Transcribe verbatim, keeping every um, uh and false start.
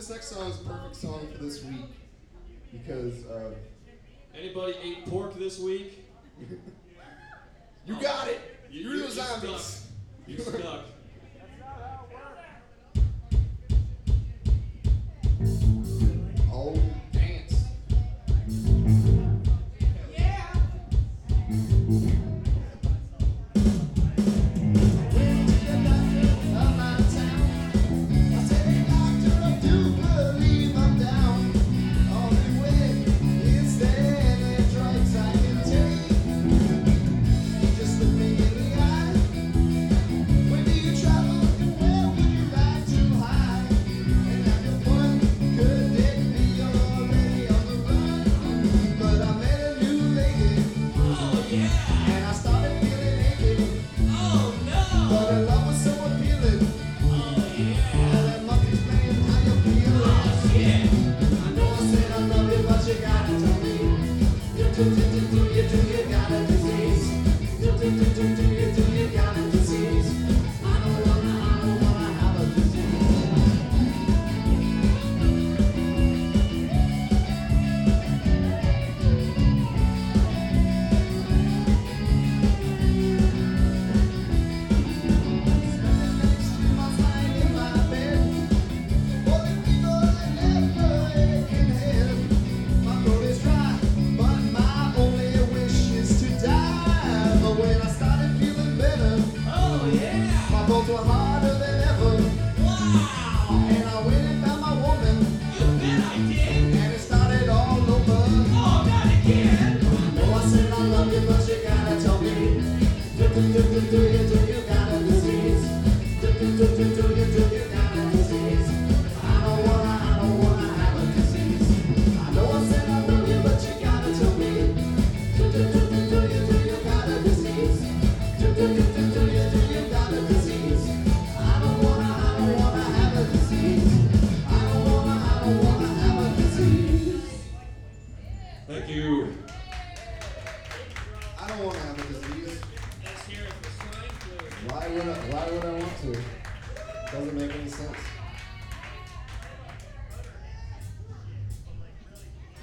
this next song is a perfect song for this week because uh, Anybody ate pork this week? you got it. You, You're you, the you zombies. stuck. You stuck. Oh, dance. Both were harder than ever. Wow! And I went and found my woman. You bet I did. And it started all over. Oh, not again. No, I said I love you, but you gotta tell me. Do, do, do, do, do you, do you got a disease? Do, do, do, do, do you, do you got a disease? I don't wanna, I don't wanna have a disease. I know I said I love you, but you gotta tell me. Do, do, do, do, do you, do you got a disease? Do, do, do, do, do you, do you got a disease? Thank you. I don't want to have a disease. Let's hear it for swine flu. Why would I, why would I want to? Doesn't make any sense.